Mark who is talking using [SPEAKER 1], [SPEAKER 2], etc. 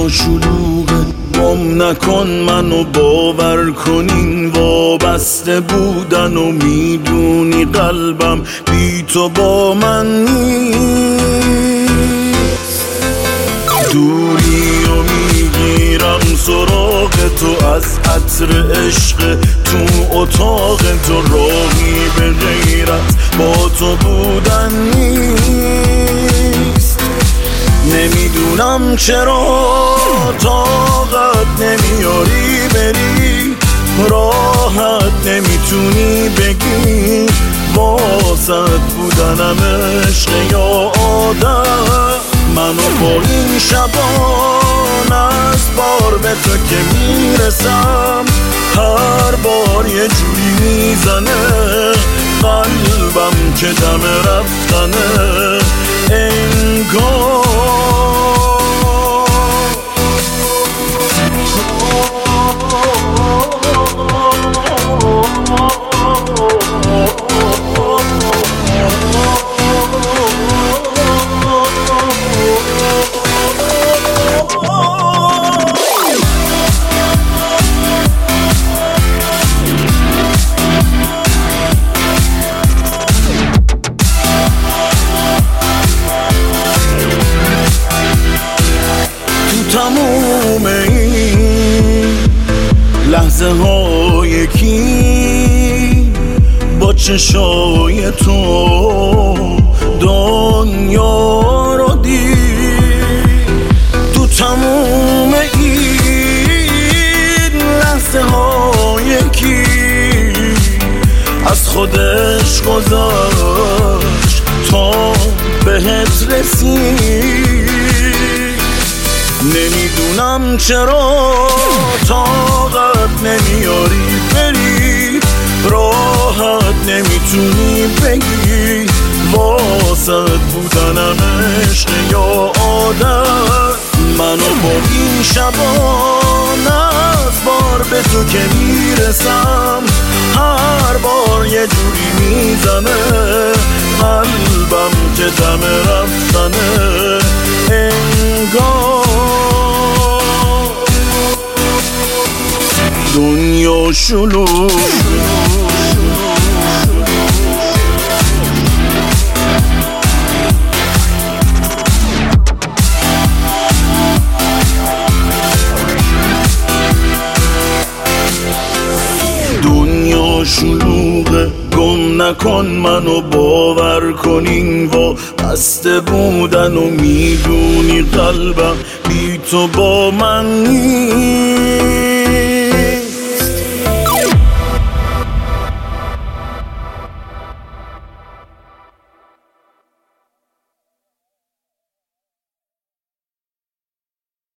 [SPEAKER 1] دنیا شلوغه، گم نکن منو، باور کن این وابسته بودن و میدونی قلبم بی تو با من نیست. دوری و میگیرم سراغ تو از عطر عشق تو اتاق تو، راهی به غیرت با تو بودن نیست. نمیدونم چرا طاقت نمیاری بری، راحت نمیتونی بگی واسط بودنم عشق یا عادت. منو با این شبان از بار به تو که میرسم، هر بار یه جوری میزنه قلبم که دم رفتنه انگار. تموم این لحظه ها یکی با چشای تو دنیا رو دید. تو تموم این لحظه ها یکی از خودش گذاشت تا بهت رسید. نمیدونم چرا طاقت نمیاری بری، راحت نمیتونی بگی واسط بودنم عشق یا عادت. منو با این شبان از بار به تو که میرسم، هر بار یه جوری میزنه قلبم که دم رفتنه انگار. دنیا شلوغ دنیا شلوغه، گم نکن منو، باور کن این وابسته بودن و میدونی قلبم بی تو با من نیست.